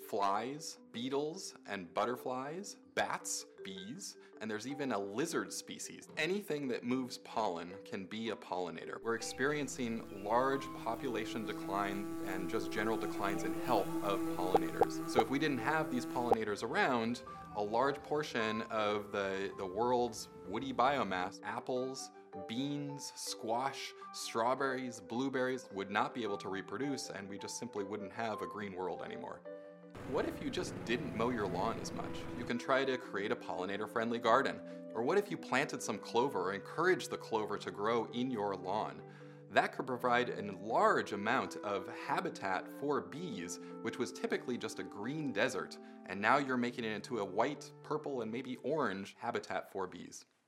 flies, beetles, and butterflies, bats, bees, and there's even a lizard species. Anything that moves pollen can be a pollinator. We're experiencing large population decline and just general declines in health of pollinators. So if we didn't have these pollinators around, a large portion of the world's woody biomass, apples, beans, squash, strawberries, blueberries, would not be able to reproduce, and we just simply wouldn't have a green world anymore. What if you just didn't mow your lawn as much? You can try to create a pollinator-friendly garden. Or what if you planted some clover or encouraged the clover to grow in your lawn? That could provide a large amount of habitat for bees, which was typically just a green desert, and now you're making it into a white, purple, and maybe orange habitat for bees.